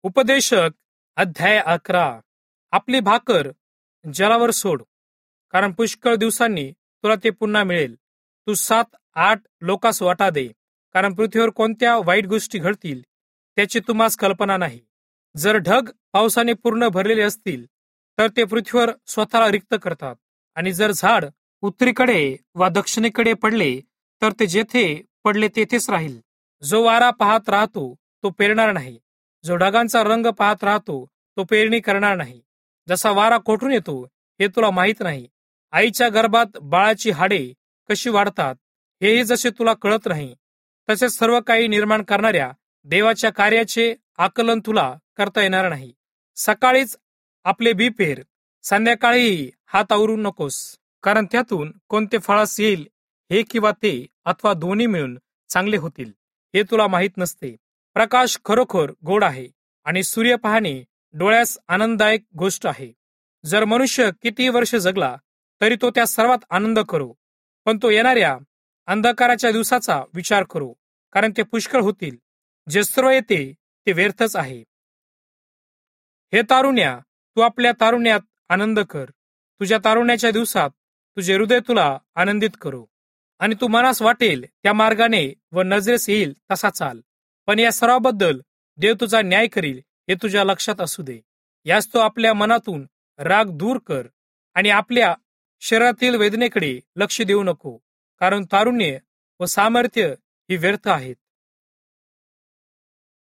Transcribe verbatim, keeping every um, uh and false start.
उपदेशक अध्याय अकरा. आपली भाकर जलावर सोड, कारण पुष्कळ दिवसांनी तुला ते पुन्हा मिळेल. तू सात आठ लोकांस वाटा दे, कारण पृथ्वीवर कोणत्या वाईट गोष्टी घडतील त्याची तुम्हास कल्पना नाही. जर ढग पावसाने पूर्ण भरलेले असतील तर ते पृथ्वीवर स्वतःला रिक्त करतात, आणि जर झाड उत्तरेकडे वा दक्षिणेकडे पडले तर ते जेथे पडले तेथेच राहील. जो वारा पाहत राहतो तो पेरणार नाही, जो ढगांचा रंग पाहत राहतो तो पेरणी करणार नाही. जसा वारा कोठून येतो हे तुला माहित नाही, आईच्या गर्भात बाळाची हाडे कशी वाढतात हेही जसे तुला कळत नाही, तसेच सर्व काही निर्माण करणाऱ्या देवाच्या कार्याचे आकलन तुला करता येणार नाही. सकाळीच आपले बी पेर, संध्याकाळीही हात आवरू नकोस, कारण त्यातून कोणते फळास येईल हे किंवा ते अथवा दोन्ही मिळून चांगले होतील हे तुला माहित नसते. प्रकाश खरोखर गोड आहे आणि सूर्य पाहणे डोळ्यास आनंददायक गोष्ट आहे. जर मनुष्य कितीही वर्ष जगला तरी तो त्या सर्वात आनंद करो, पण तो येणाऱ्या अंधकाराच्या दिवसाचा विचार करो, कारण ते पुष्कळ होतील. जे सर्व येते ते व्यर्थच आहे. हे तारुण्या, तू आपल्या तारुण्यात आनंद कर. तुझ्या तारुण्याच्या दिवसात तुझे हृदय तुला आनंदित करो, आणि तू मनास वाटेल त्या मार्गाने व नजरेस येईल तसा चाल. पण या सर्वाबद्दल देव तुझा न्याय करील हे तुझ्या लक्षात असू दे. यास तो आपल्या मनातून राग दूर कर, आणि आपल्या शरीरातील वेदनेकडे लक्ष देऊ नको, कारण तारुण्य व सामर्थ्य ही व्यर्थ आहेत.